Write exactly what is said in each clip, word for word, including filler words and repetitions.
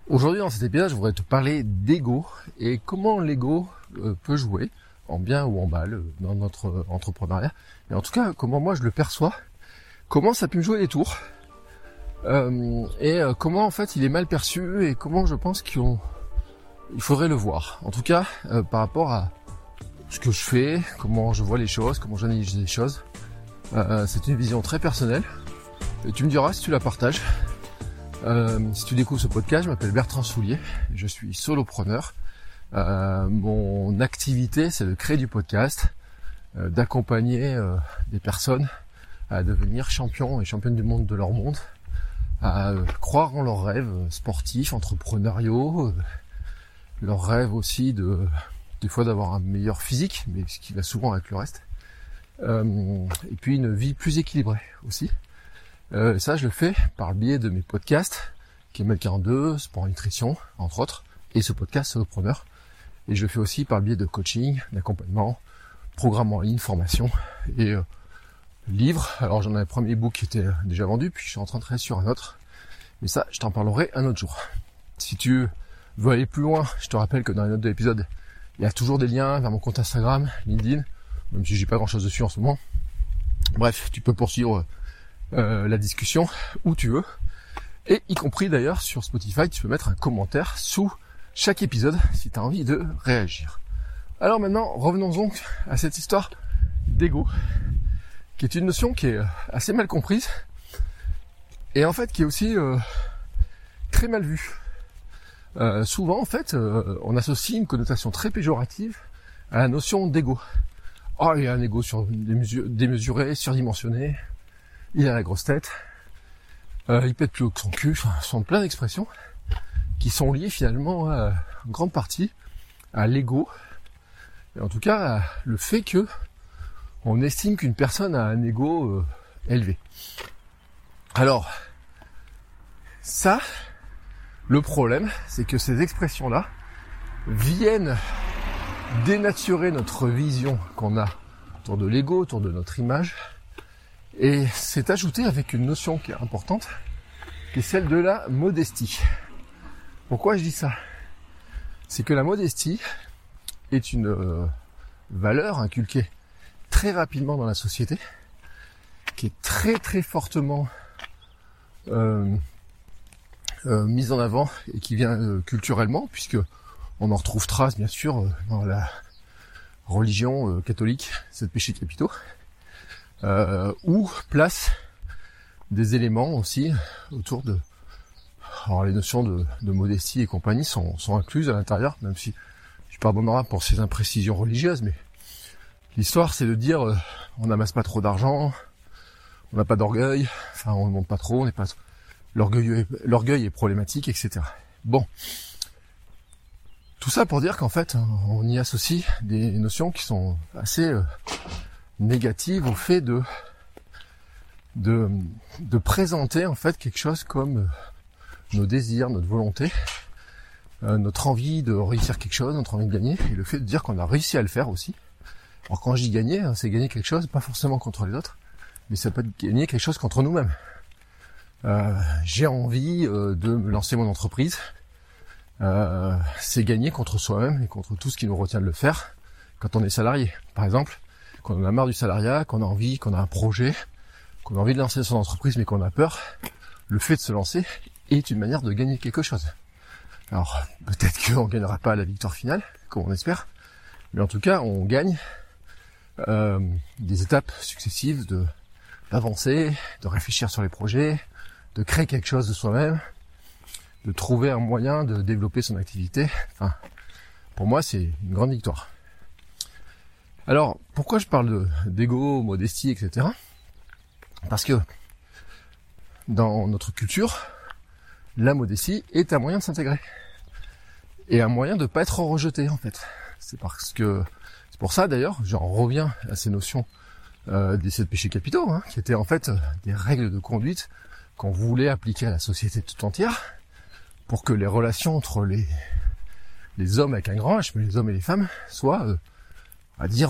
Aujourd'hui, dans cet épisode, je voudrais te parler d'ego et comment l'ego euh, peut jouer, en bien ou en mal, euh, dans notre euh, entrepreneuriat. Et en tout cas, comment moi je le perçois, comment ça peut me jouer des tours, euh, et euh, comment en fait il est mal perçu et comment je pense qu'il faudrait le voir. En tout cas, euh, par rapport à ce que je fais, comment je vois les choses, comment j'analyse les choses. Euh, c'est une vision très personnelle. Et tu me diras si tu la partages. Euh, si tu découvres ce podcast, je m'appelle Bertrand Soulier, je suis solopreneur. Euh, mon activité, c'est de créer du podcast, euh, d'accompagner euh, des personnes à devenir champions et championnes du monde de leur monde, à euh, croire en leurs rêves sportifs, entrepreneuriaux, euh, leurs rêves aussi de des fois d'avoir un meilleur physique, mais ce qui va souvent avec le reste, euh, et puis une vie plus équilibrée aussi. Euh, ça, je le fais par le biais de mes podcasts, K M L quarante-deux, Sport Nutrition, entre autres, et ce podcast Solopreneur. Et je le fais aussi par le biais de coaching, d'accompagnement, programme en ligne, formation et euh, livres. Alors j'en ai un premier book qui était déjà vendu, puis je suis en train de travailler sur un autre. Mais ça, je t'en parlerai un autre jour. Si tu veux aller plus loin, je te rappelle que dans les notes de l'épisode, il y a toujours des liens vers mon compte Instagram, LinkedIn, même si j'ai pas grand chose dessus en ce moment. Bref, tu peux poursuivre Euh, la discussion où tu veux, et y compris d'ailleurs sur Spotify, tu peux mettre un commentaire sous chaque épisode si tu as envie de réagir. Alors maintenant, revenons donc à cette histoire d'ego, qui est une notion qui est assez mal comprise et en fait qui est aussi euh, très mal vue. Euh, souvent en fait, euh, on associe une connotation très péjorative à la notion d'ego. Oh, il y a un ego sur démesuré, surdimensionné. Il a la grosse tête, euh, il pète plus haut que son cul, enfin, ce sont plein d'expressions qui sont liées finalement à, en grande partie à l'ego, et en tout cas à le fait que on estime qu'une personne a un ego euh, élevé. Alors, ça, le problème, c'est que ces expressions-là viennent dénaturer notre vision qu'on a autour de l'ego, autour de notre image. Et c'est ajouté avec une notion qui est importante, qui est celle de la modestie. Pourquoi je dis ça ? C'est que la modestie est une euh, valeur inculquée très rapidement dans la société, qui est très très fortement euh, euh, mise en avant et qui vient euh, culturellement, puisque on en retrouve trace bien sûr euh, dans la religion euh, catholique, sept péchés capitaux. Euh, ou place des éléments aussi autour de... Alors les notions de, de modestie et compagnie sont, sont incluses à l'intérieur, même si je suis pardonnera pour ces imprécisions religieuses, mais l'histoire c'est de dire euh, on n'amasse pas trop d'argent, on n'a pas d'orgueil, enfin on ne monte pas trop, on n'est pas l'orgueil, l'orgueil est problématique, et cetera. Bon, tout ça pour dire qu'en fait on y associe des notions qui sont assez euh, négative au fait de, de de présenter en fait quelque chose comme euh, nos désirs, notre volonté, euh, notre envie de réussir quelque chose, notre envie de gagner, et le fait de dire qu'on a réussi à le faire aussi. Alors quand je dis gagner, hein, c'est gagner quelque chose, pas forcément contre les autres, mais ça peut être gagner quelque chose contre nous-mêmes. Euh, j'ai envie euh, de me lancer mon entreprise, euh, c'est gagner contre soi-même et contre tout ce qui nous retient de le faire quand on est salarié, par exemple. Qu'on en a marre du salariat, qu'on a envie, qu'on a un projet, qu'on a envie de lancer son entreprise mais qu'on a peur, le fait de se lancer est une manière de gagner quelque chose. Alors, peut-être qu'on ne gagnera pas la victoire finale, comme on espère, mais en tout cas, on gagne euh, des étapes successives de d'avancer, de réfléchir sur les projets, de créer quelque chose de soi-même, de trouver un moyen de développer son activité. Enfin, pour moi, c'est une grande victoire. Alors, pourquoi je parle de, d'ego, modestie, et cetera. Parce que dans notre culture, la modestie est un moyen de s'intégrer. Et un moyen de ne pas être rejeté, en fait. C'est parce que, c'est pour ça d'ailleurs, j'en reviens à ces notions euh, des sept péchés capitaux, hein, qui étaient en fait des règles de conduite qu'on voulait appliquer à la société tout entière, pour que les relations entre les, les hommes avec un grand H, mais les hommes et les femmes, soient... Euh, à dire,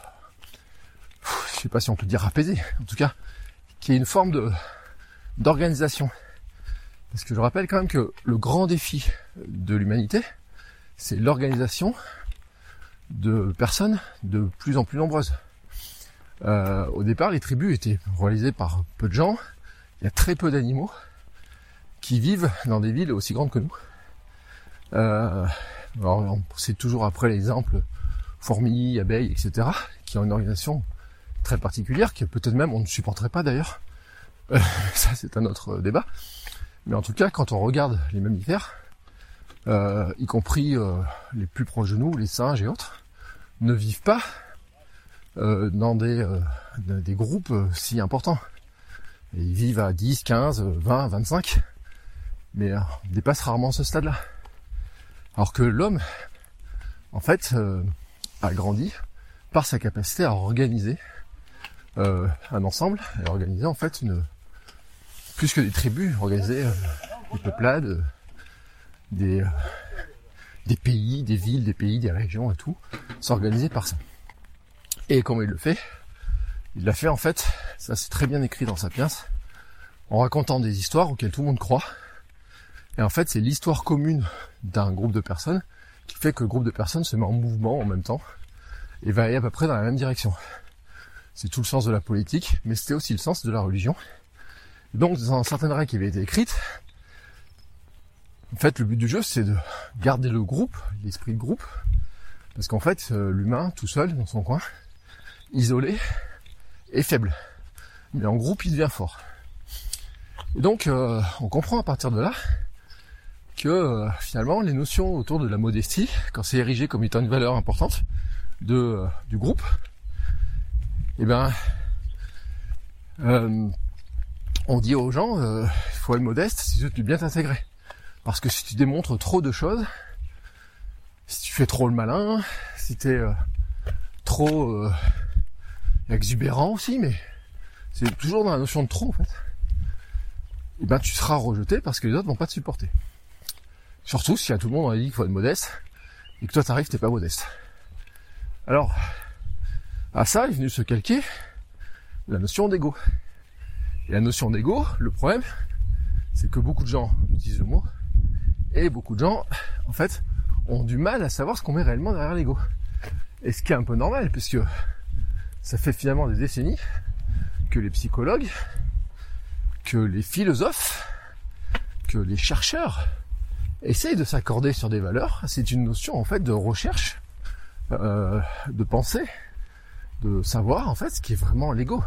je sais pas si on peut dire apaisé, en tout cas, qu'il y ait une forme de d'organisation. Parce que je rappelle quand même que le grand défi de l'humanité, c'est l'organisation de personnes de plus en plus nombreuses. Euh, au départ, les tribus étaient réalisées par peu de gens. Il y a très peu d'animaux qui vivent dans des villes aussi grandes que nous. Euh, alors, c'est toujours après l'exemple fourmis, abeilles, et cetera, qui ont une organisation très particulière, que peut-être même on ne supporterait pas d'ailleurs. Euh, ça, c'est un autre débat. Mais en tout cas, quand on regarde les mammifères, euh, y compris euh, les plus proches de nous, les singes et autres, ne vivent pas euh, dans des, euh, des groupes euh, si importants. Et ils vivent à dix, quinze, vingt, vingt-cinq, mais euh, on dépasse rarement ce stade-là. Alors que l'homme, en fait, euh, a grandi par sa capacité à organiser euh, un ensemble, et à organiser en fait une plus que des tribus, organiser euh, des peuplades, euh, des, euh, des pays, des villes, des pays, des régions et tout, s'organiser par ça. Et comment il le fait? Il l'a fait en fait, ça c'est très bien écrit dans Sapiens, en racontant des histoires auxquelles tout le monde croit. Et en fait, c'est l'histoire commune d'un groupe de personnes qui fait que le groupe de personnes se met en mouvement en même temps et va aller à peu près dans la même direction. C'est tout le sens de la politique, mais c'était aussi le sens de la religion. Donc, dans certaines règles qui avaient été écrites, en fait, le but du jeu, c'est de garder le groupe, l'esprit de groupe, parce qu'en fait, l'humain, tout seul, dans son coin, isolé, est faible. Mais en groupe, il devient fort. Et donc, euh, on comprend à partir de là que, euh, finalement, les notions autour de la modestie, quand c'est érigé comme étant une valeur importante de euh, du groupe, eh ben, euh, on dit aux gens, euh, il faut être modeste si tu veux bien t'intégrer. Parce que si tu démontres trop de choses, si tu fais trop le malin, si t'es euh, trop euh, exubérant aussi, mais c'est toujours dans la notion de trop en fait, et ben tu seras rejeté parce que les autres vont pas te supporter. Surtout si à tout le monde on a dit qu'il faut être modeste, et que toi t'arrives, t'es pas modeste. Alors, à ça est venu se calquer la notion d'ego. Et la notion d'ego, le problème, c'est que beaucoup de gens utilisent le mot, et beaucoup de gens, en fait, ont du mal à savoir ce qu'on met réellement derrière l'ego. Et ce qui est un peu normal, puisque ça fait finalement des décennies que les psychologues, que les philosophes, que les chercheurs essayent de s'accorder sur des valeurs. C'est une notion, en fait, de recherche, euh, de pensée, de savoir, en fait, ce qui est vraiment l'ego.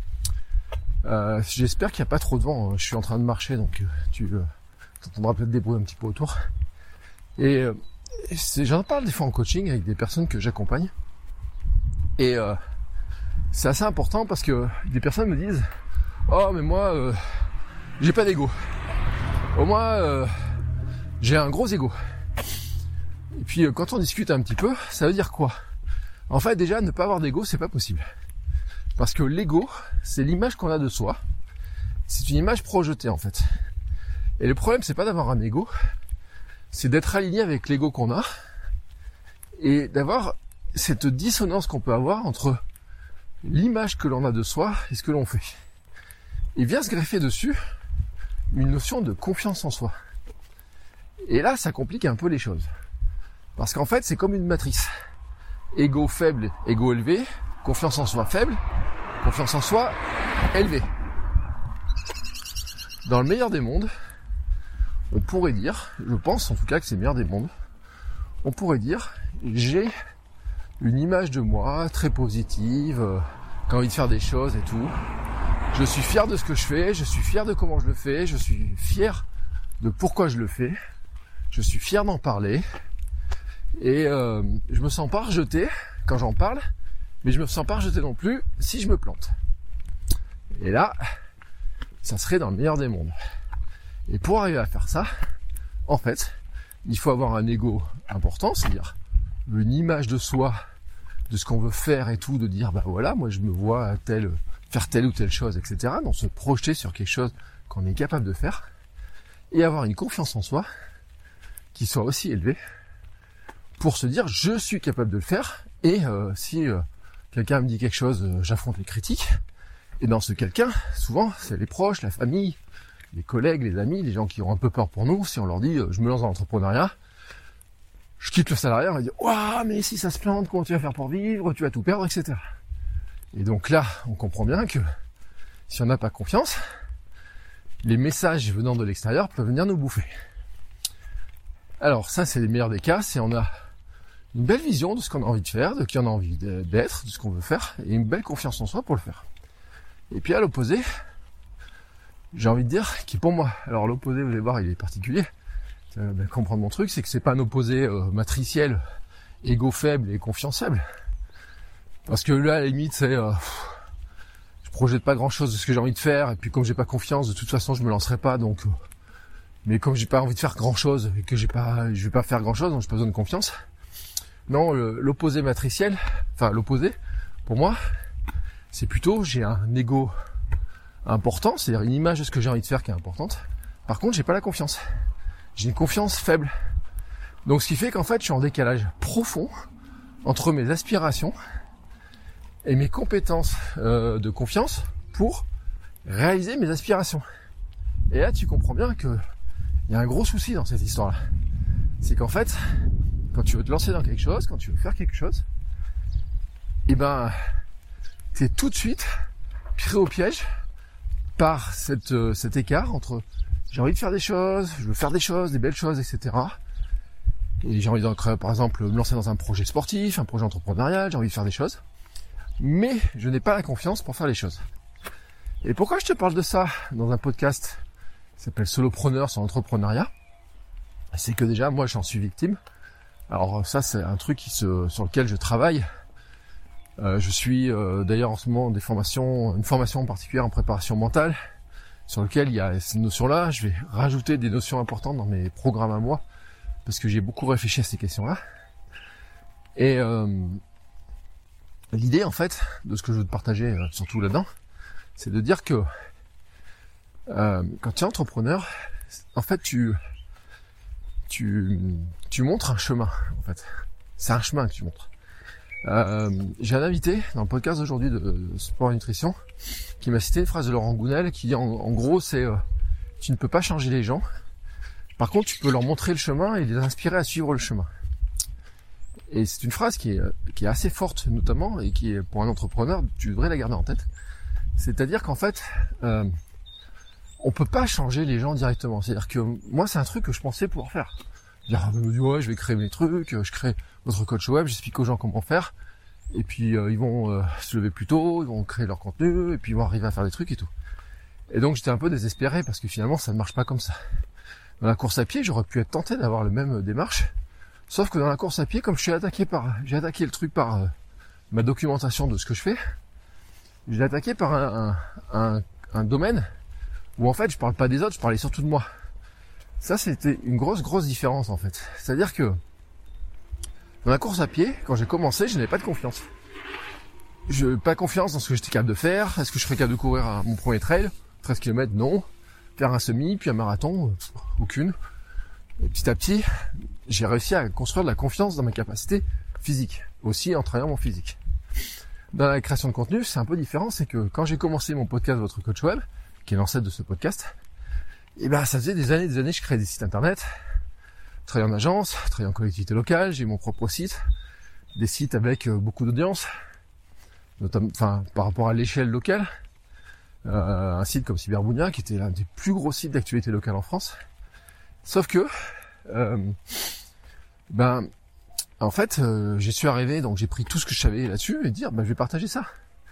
Euh, j'espère qu'il n'y a pas trop de vent. Je suis en train de marcher, donc tu euh, entendras peut-être des bruits un petit peu autour. Et euh, c'est, j'en parle des fois en coaching avec des personnes que j'accompagne. Et euh, c'est assez important parce que des personnes me disent « Oh, mais moi, euh, j'ai pas d'ego. Au moins, euh, j'ai un gros ego. » Et puis, euh, quand on discute un petit peu, ça veut dire quoi? En fait, déjà, ne pas avoir d'ego, c'est pas possible. Parce que l'ego, c'est l'image qu'on a de soi. C'est une image projetée, en fait. Et le problème, c'est pas d'avoir un ego, c'est d'être aligné avec l'ego qu'on a et d'avoir cette dissonance qu'on peut avoir entre l'image que l'on a de soi et ce que l'on fait. Et vient se greffer dessus une notion de confiance en soi. Et là, ça complique un peu les choses. Parce qu'en fait, c'est comme une matrice. Ego faible, ego élevé, confiance en soi faible, confiance en soi élevée. Dans le meilleur des mondes, on pourrait dire, je pense en tout cas que c'est le meilleur des mondes, on pourrait dire, j'ai une image de moi très positive, euh, qui a envie de faire des choses et tout. Je suis fier de ce que je fais, je suis fier de comment je le fais, je suis fier de pourquoi je le fais, je suis fier d'en parler, et euh, je me sens pas rejeté quand j'en parle, mais je me sens pas rejeté non plus si je me plante. Et là, ça serait dans le meilleur des mondes. Et pour arriver à faire ça, en fait, il faut avoir un ego important, c'est-à-dire une image de soi, de ce qu'on veut faire et tout, de dire bah voilà, moi je me vois tel, faire telle ou telle chose, et cetera. Donc se projeter sur quelque chose qu'on est capable de faire, et avoir une confiance en soi qui soit aussi élevée pour se dire je suis capable de le faire, et euh, si euh, quelqu'un me dit quelque chose, euh, j'affronte les critiques. Et dans ce quelqu'un, souvent, c'est les proches, la famille, les collègues, les amis, les gens qui ont un peu peur pour nous, si on leur dit, euh, je me lance dans l'entrepreneuriat, je quitte le salariat, on va dire, waouh, mais si ça se plante, comment tu vas faire pour vivre, tu vas tout perdre, et cetera. Et donc là, on comprend bien que si on n'a pas confiance, les messages venant de l'extérieur peuvent venir nous bouffer. Alors ça, c'est les meilleurs des cas, c'est on a une belle vision de ce qu'on a envie de faire, de qui on a envie d'être, de ce qu'on veut faire, et une belle confiance en soi pour le faire. Et puis à l'opposé, j'ai envie de dire, qui pour moi, alors l'opposé, vous allez voir, il est particulier. Euh, ben, comprendre mon truc, c'est que c'est pas un opposé euh, matriciel, égo faible et confiance faible. Parce que là, à la limite, c'est euh, je projette pas grand chose de ce que j'ai envie de faire, et puis comme j'ai pas confiance, de toute façon, je me lancerai pas, donc. Euh, mais comme j'ai pas envie de faire grand chose et que j'ai pas, je vais pas faire grand chose, donc j'ai pas besoin de confiance. Non, le, l'opposé matriciel, enfin l'opposé, pour moi, c'est plutôt j'ai un ego important, c'est-à-dire une image de ce que j'ai envie de faire qui est importante. Par contre, j'ai pas la confiance. J'ai une confiance faible. Donc ce qui fait qu'en fait, je suis en décalage profond entre mes aspirations et mes compétences euh, de confiance pour réaliser mes aspirations. Et là, tu comprends bien que il y a un gros souci dans cette histoire-là. C'est qu'en fait, quand tu veux te lancer dans quelque chose, quand tu veux faire quelque chose, eh ben, t'es tout de suite pris au piège par cette, euh, cet écart entre j'ai envie de faire des choses, je veux faire des choses, des belles choses, et cetera. Et j'ai envie de, par exemple, me lancer dans un projet sportif, un projet entrepreneurial, j'ai envie de faire des choses. Mais je n'ai pas la confiance pour faire les choses. Et pourquoi je te parle de ça dans un podcast qui s'appelle Solopreneur sur l'entrepreneuriat? C'est que déjà, moi, j'en suis victime. Alors ça, c'est un truc qui se, sur lequel je travaille. Euh, je suis euh, d'ailleurs en ce moment des formations, une formation en particulier en préparation mentale, sur lequel il y a ces notions-là. Je vais rajouter des notions importantes dans mes programmes à moi, parce que j'ai beaucoup réfléchi à ces questions-là. Et euh, l'idée, en fait, de ce que je veux te partager, euh, surtout là-dedans, c'est de dire que euh, quand tu es entrepreneur, en fait, tu, tu, tu montres un chemin, en fait. C'est un chemin que tu montres. Euh, j'ai un invité dans le podcast d'aujourd'hui de, de Sport et Nutrition qui m'a cité une phrase de Laurent Gounel qui dit en, en gros c'est euh, tu ne peux pas changer les gens, par contre tu peux leur montrer le chemin et les inspirer à suivre le chemin. Et c'est une phrase qui est, qui est assez forte notamment, et qui est pour un entrepreneur, tu devrais la garder en tête. C'est-à-dire qu'en fait euh, on peut pas changer les gens directement. C'est-à-dire que moi c'est un truc que je pensais pouvoir faire. Dire, je me dis ouais je vais créer mes trucs, je crée votre coach web, j'explique aux gens comment faire, et puis euh, ils vont euh, se lever plus tôt, ils vont créer leur contenu, et puis ils vont arriver à faire des trucs et tout. Et donc j'étais un peu désespéré parce que finalement ça ne marche pas comme ça. Dans la course à pied, j'aurais pu être tenté d'avoir le même démarche, sauf que dans la course à pied, comme je suis attaqué par, j'ai attaqué le truc par euh, ma documentation de ce que je fais, je l'ai attaqué par un, un, un, un domaine où en fait je parle pas des autres, je parlais surtout de moi. Ça c'était une grosse grosse différence en fait. C'est-à-dire que dans la course à pied, quand j'ai commencé, je n'avais pas de confiance. Je n'avais pas confiance dans ce que j'étais capable de faire. Est-ce que je serais capable de courir à mon premier trail? treize kilomètres, non. Faire un semi, puis un marathon, euh, aucune. Et petit à petit, j'ai réussi à construire de la confiance dans ma capacité physique, aussi en travaillant mon physique. Dans la création de contenu, c'est un peu différent, c'est que quand j'ai commencé mon podcast Votre Coach Web, qui est l'ancêtre de ce podcast, et ben ça faisait des années et des années que je créais des sites internet, travaillais en agence, travaillais en collectivité locale, j'ai mon propre site, des sites avec beaucoup d'audience, notamment, enfin, par rapport à l'échelle locale, euh, un site comme Cyberbounia, qui était l'un des plus gros sites d'actualité locale en France. Sauf que, euh, ben, en fait, euh, j'y suis arrivé, donc j'ai pris tout ce que je savais là-dessus et dire, ben, je vais partager ça.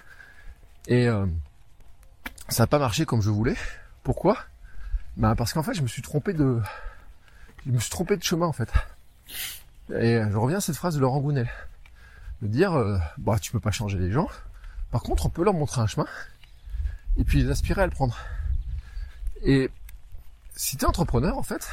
Et euh, ça n'a pas marché comme je voulais. Pourquoi? Ben, parce qu'en fait, je me suis trompé de... Je me suis trompé de chemin en fait. Et je reviens à cette phrase de Laurent Gounel. De dire, euh, bah tu peux pas changer les gens. Par contre, on peut leur montrer un chemin. Et puis les inspirer à le prendre. Et si tu es entrepreneur en fait,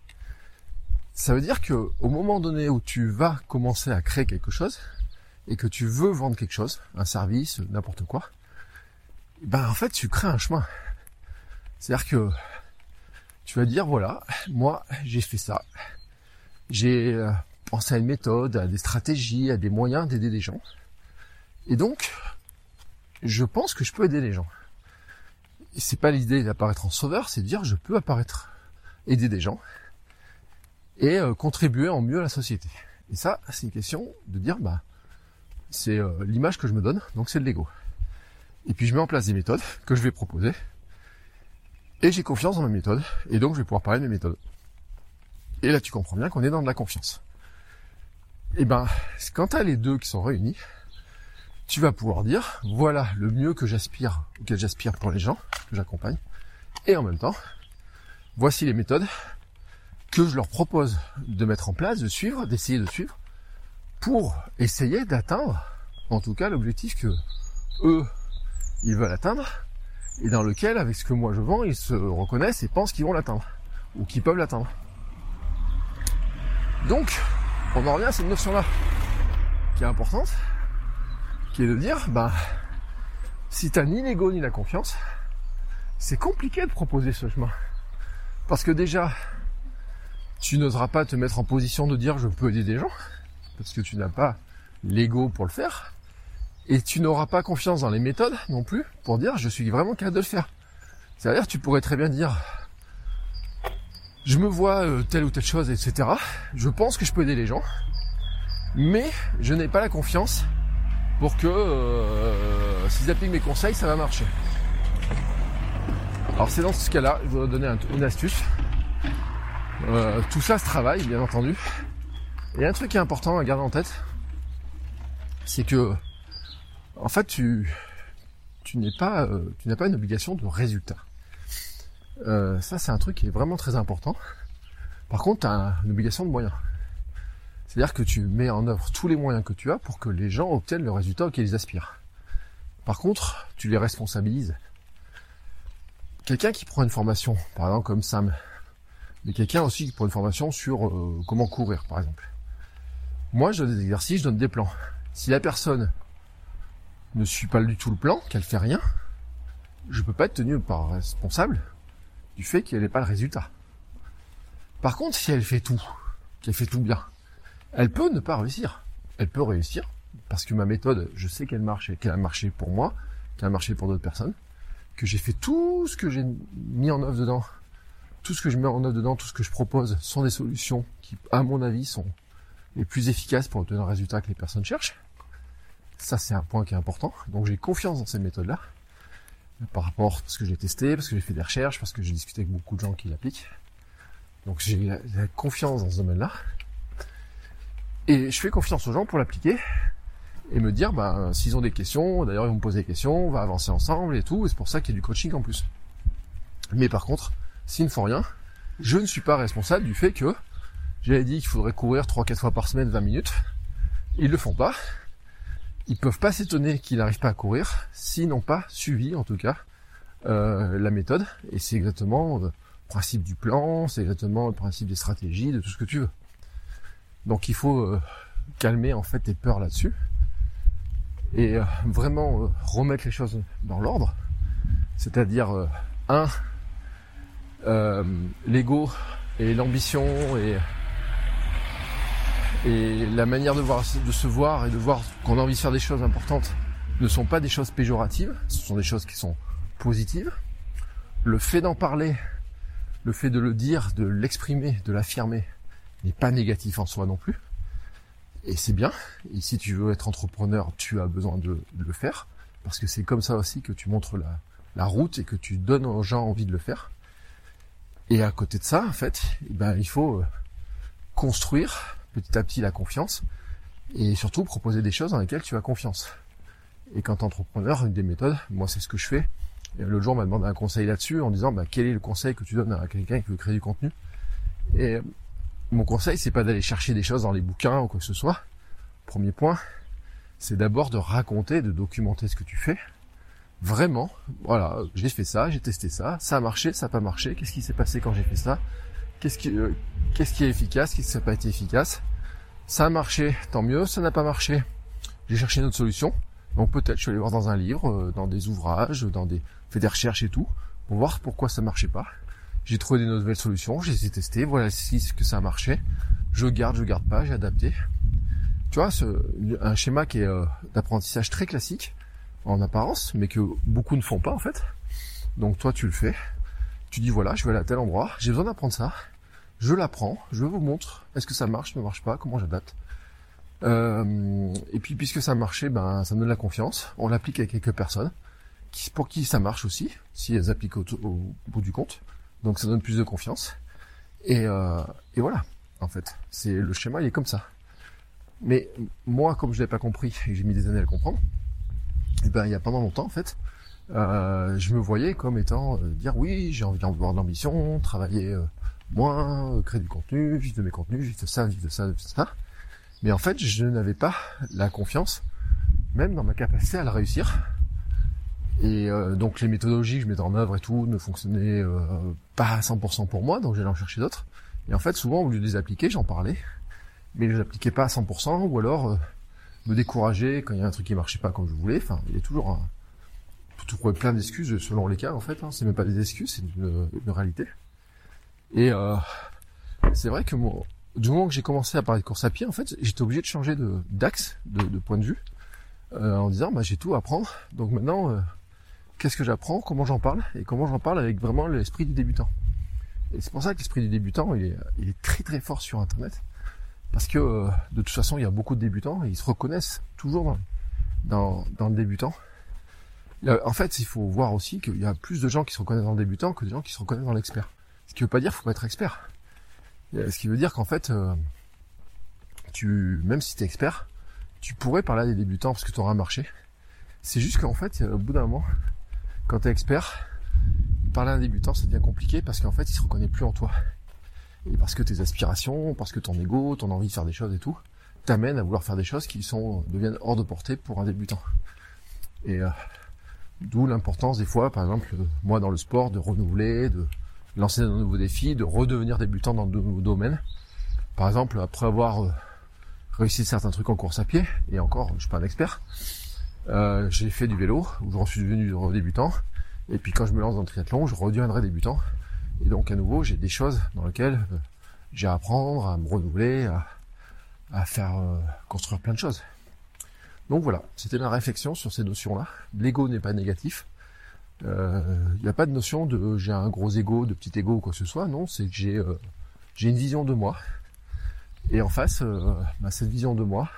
ça veut dire que au moment donné où tu vas commencer à créer quelque chose, et que tu veux vendre quelque chose, un service, n'importe quoi, ben en fait tu crées un chemin. C'est-à-dire que tu vas dire, voilà, moi, j'ai fait ça. J'ai euh, pensé à une méthode, à des stratégies, à des moyens d'aider les gens. Et donc, je pense que je peux aider les gens. c'est pas l'idée d'apparaître en sauveur, c'est de dire je peux apparaître, aider des gens et euh, contribuer en mieux à la société. Et ça, c'est une question de dire, bah, c'est euh, l'image que je me donne, donc c'est de l'ego. Et puis je mets en place des méthodes que je vais proposer, et j'ai confiance dans ma méthode, et donc je vais pouvoir parler de mes méthodes. Et là tu comprends bien qu'on est dans de la confiance. Et ben, quand tu as les deux qui sont réunis, tu vas pouvoir dire, voilà le mieux que j'aspire, auquel j'aspire pour les gens que j'accompagne, et en même temps, voici les méthodes que je leur propose de mettre en place, de suivre, d'essayer de suivre, pour essayer d'atteindre, en tout cas, l'objectif que eux, ils veulent atteindre, et dans lequel, avec ce que moi je vends, ils se reconnaissent et pensent qu'ils vont l'atteindre, ou qu'ils peuvent l'atteindre. Donc, on en revient à cette notion-là, qui est importante, qui est de dire, bah, si t'as ni l'ego ni la confiance, c'est compliqué de proposer ce chemin. Parce que déjà, tu n'oseras pas te mettre en position de dire je peux aider des gens, parce que tu n'as pas l'ego pour le faire, et tu n'auras pas confiance dans les méthodes non plus pour dire je suis vraiment capable de le faire. C'est-à-dire tu pourrais très bien dire je me vois euh, telle ou telle chose, et cetera. Je pense que je peux aider les gens, mais je n'ai pas la confiance pour que euh, s'ils appliquent mes conseils, ça va marcher. Alors c'est dans ce cas-là, je vais vous donner un, une astuce. Euh, tout ça se travaille, bien entendu. Et un truc qui est important à garder en tête, c'est que, en fait, tu, tu n'es pas, euh, tu n'as pas une obligation de résultat. Euh, ça, c'est un truc qui est vraiment très important. Par contre, tu as une obligation de moyens. C'est-à-dire que tu mets en œuvre tous les moyens que tu as pour que les gens obtiennent le résultat auquel ils aspirent. Par contre, tu les responsabilises. Quelqu'un qui prend une formation, par exemple comme Sam, mais quelqu'un aussi qui prend une formation sur euh, comment courir, par exemple. Moi, je donne des exercices, je donne des plans. Si la personne ne suit pas du tout le plan, qu'elle fait rien, je peux pas être tenu par responsable du fait qu'elle n'ait pas le résultat. Par contre, si elle fait tout, qu'elle fait tout bien, elle peut ne pas réussir. Elle peut réussir parce que ma méthode, je sais qu'elle marche et qu'elle a marché pour moi, qu'elle a marché pour d'autres personnes, que j'ai fait tout ce que j'ai mis en œuvre dedans. Tout ce que je mets en œuvre dedans, tout ce que je propose sont des solutions qui, à mon avis, sont les plus efficaces pour obtenir un résultat que les personnes cherchent. Ça, c'est un point qui est important. Donc, j'ai confiance dans ces méthodes-là. Par rapport, parce que j'ai testé, parce que j'ai fait des recherches, parce que j'ai discuté avec beaucoup de gens qui l'appliquent. Donc, j'ai la, la confiance dans ce domaine-là. Et je fais confiance aux gens pour l'appliquer. Et me dire, bah, s'ils ont des questions, d'ailleurs, ils vont me poser des questions, on va avancer ensemble et tout. Et c'est pour ça qu'il y a du coaching en plus. Mais par contre, s'ils ne font rien, je ne suis pas responsable du fait que j'avais dit qu'il faudrait courir trois quatre fois par semaine vingt minutes. Ils le font pas. Ils peuvent pas s'étonner qu'ils n'arrivent pas à courir s'ils n'ont pas suivi, en tout cas, euh, la méthode. Et c'est exactement le principe du plan, c'est exactement le principe des stratégies, de tout ce que tu veux. Donc il faut euh, calmer en fait tes peurs là-dessus et euh, vraiment euh, remettre les choses dans l'ordre. C'est-à-dire, euh, un, euh, l'ego et l'ambition et et la manière de voir, de se voir et de voir qu'on a envie de faire des choses importantes ne sont pas des choses péjoratives, ce sont des choses qui sont positives. Le fait d'en parler, le fait de le dire, de l'exprimer, de l'affirmer, n'est pas négatif en soi non plus. Et c'est bien. Et si tu veux être entrepreneur, tu as besoin de, de le faire, parce que c'est comme ça aussi que tu montres la, la route et que tu donnes aux gens envie de le faire. Et à côté de ça, en fait, eh ben, il faut construire petit à petit la confiance et surtout proposer des choses dans lesquelles tu as confiance. Et quand entrepreneur, une des méthodes, moi c'est ce que je fais. Et l'autre jour on m'a demandé un conseil là-dessus en disant bah, quel est le conseil que tu donnes à quelqu'un qui veut créer du contenu. Et mon conseil, c'est pas d'aller chercher des choses dans les bouquins ou quoi que ce soit. Premier point, c'est d'abord de raconter, de documenter ce que tu fais. Vraiment, voilà, j'ai fait ça, j'ai testé ça, ça a marché, ça n'a pas marché, qu'est-ce qui s'est passé quand j'ai fait ça, qu'est-ce qui, euh, qu'est-ce qui est efficace, qu'est-ce qui n'a pas été efficace. Ça a marché, tant mieux, ça n'a pas marché. J'ai cherché une autre solution. Donc peut-être je suis allé voir dans un livre, euh, dans des ouvrages, dans des, fait des recherches et tout, pour voir pourquoi ça marchait pas. J'ai trouvé des nouvelles solutions, j'ai essayé de tester, voilà si ce que ça a marché. Je garde, je garde pas, j'ai adapté. Tu vois, ce, un schéma qui est euh, d'apprentissage très classique, en apparence, mais que beaucoup ne font pas en fait. Donc toi tu le fais, tu dis voilà, je vais aller à tel endroit, j'ai besoin d'apprendre ça, je l'apprends, je vous montre, est-ce que ça marche, ne marche pas, comment j'adapte. Euh, et puis puisque ça marchait, ben ça me donne la confiance, on l'applique avec quelques personnes, qui, pour qui ça marche aussi, si elles appliquent au, au, au bout du compte, donc ça donne plus de confiance. Et, euh, et voilà, en fait, c'est le schéma, il est comme ça. Mais moi, comme je l'ai pas compris et que j'ai mis des années à le comprendre, et ben il y a pendant longtemps en fait, euh, je me voyais comme étant euh, dire oui, j'ai envie d'avoir de l'ambition, travailler euh, moins, euh, créer du contenu, vivre de mes contenus, vivre de ça, vivre de ça, vivre de ça. Mais en fait, je n'avais pas la confiance, même dans ma capacité à le réussir. Et euh, donc les méthodologies que je mettais en œuvre et tout ne fonctionnaient euh, pas à cent pour cent pour moi, donc j'allais en chercher d'autres. Et en fait, souvent, au lieu de les appliquer, j'en parlais, mais je les appliquais pas à cent pour cent, ou alors euh, me décourager quand il y a un truc qui marchait pas comme je voulais. Enfin, il y a toujours un... On peut trouver plein d'excuses selon les cas, en fait. Hein. C'est même pas des excuses, c'est une, une réalité. Et euh, c'est vrai que moi, du moment que j'ai commencé à parler de course à pied, en fait, j'étais obligé de changer de d'axe, de, de point de vue, euh, en disant, bah, j'ai tout à apprendre. Donc maintenant, euh, qu'est-ce que j'apprends, comment j'en parle, et comment j'en parle avec vraiment l'esprit du débutant. Et c'est pour ça que l'esprit du débutant, il est, il est très très fort sur Internet, parce que euh, de toute façon, il y a beaucoup de débutants, et ils se reconnaissent toujours dans, dans, dans le débutant. En fait, il faut voir aussi qu'il y a plus de gens qui se reconnaissent dans le débutant que de gens qui se reconnaissent dans l'expert. Ce qui veut pas dire qu'il faut pas être expert. Ce qui veut dire qu'en fait, euh, tu, même si tu es expert, tu pourrais parler à des débutants parce que tu auras un marché. C'est juste qu'en fait, au bout d'un moment, quand tu es expert, parler à un débutant, ça devient compliqué parce qu'en fait, il se reconnaît plus en toi. Et parce que tes aspirations, parce que ton ego, ton envie de faire des choses et tout, t'amènent à vouloir faire des choses qui sont deviennent hors de portée pour un débutant. Et euh, d'où l'importance des fois, par exemple, moi dans le sport, de renouveler, de lancer de nouveaux défis, de redevenir débutant dans de nouveaux domaines. Par exemple, après avoir euh, réussi certains trucs en course à pied, et encore, je suis pas un expert, euh, j'ai fait du vélo, où j'en suis devenu débutant, et puis quand je me lance dans le triathlon, je redeviendrai débutant. Et donc à nouveau, j'ai des choses dans lesquelles euh, j'ai à apprendre, à me renouveler, à, à faire euh, construire plein de choses. Donc voilà, c'était ma réflexion sur ces notions-là. L'ego n'est pas négatif. Il euh, n'y a pas de notion de euh, j'ai un gros ego, de petit ego ou quoi que ce soit. Non, c'est que j'ai euh, j'ai une vision de moi. Et en face, euh, bah, cette vision de moi,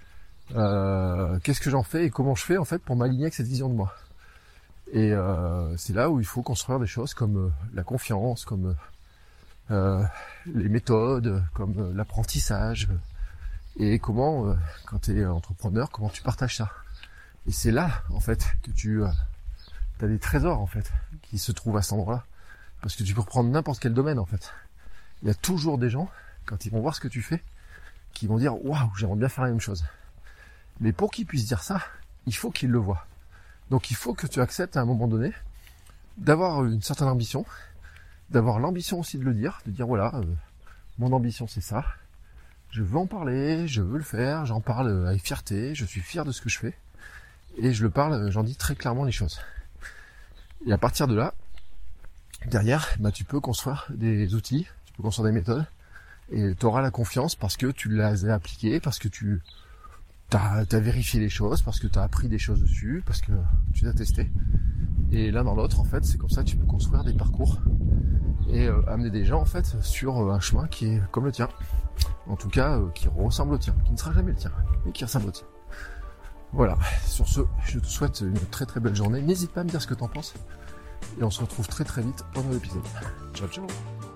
euh, qu'est-ce que j'en fais et comment je fais en fait pour m'aligner avec cette vision de moi. Et euh, c'est là où il faut construire des choses comme euh, la confiance, comme euh, les méthodes, comme euh, l'apprentissage. Et comment, euh, quand tu es entrepreneur, comment tu partages ça. Et c'est là, en fait, que tu euh, as des trésors, en fait, qui se trouvent à cet endroit-là. Parce que tu peux reprendre n'importe quel domaine, en fait. Il y a toujours des gens, quand ils vont voir ce que tu fais, qui vont dire « Waouh, j'aimerais bien faire la même chose ». Mais pour qu'ils puissent dire ça, il faut qu'ils le voient. Donc il faut que tu acceptes à un moment donné d'avoir une certaine ambition, d'avoir l'ambition aussi de le dire, de dire « Voilà, euh, mon ambition c'est ça ». Je veux en parler, je veux le faire, j'en parle avec fierté, je suis fier de ce que je fais, et je le parle, j'en dis très clairement les choses. Et à partir de là, derrière, bah, tu peux construire des outils, tu peux construire des méthodes, et tu auras la confiance parce que tu les as appliquées, parce que tu as, as vérifié les choses, parce que tu as appris des choses dessus, parce que tu les as testées. Et l'un dans l'autre, en fait, c'est comme ça que tu peux construire des parcours et euh, amener des gens, en fait, sur euh, un chemin qui est comme le tien. En tout cas, euh, qui ressemble au tien, qui ne sera jamais le tien, mais qui ressemble au tien. Voilà, sur ce, je te souhaite une très très belle journée. N'hésite pas à me dire ce que t'en penses. Et on se retrouve très très vite dans un épisode. Ciao ciao.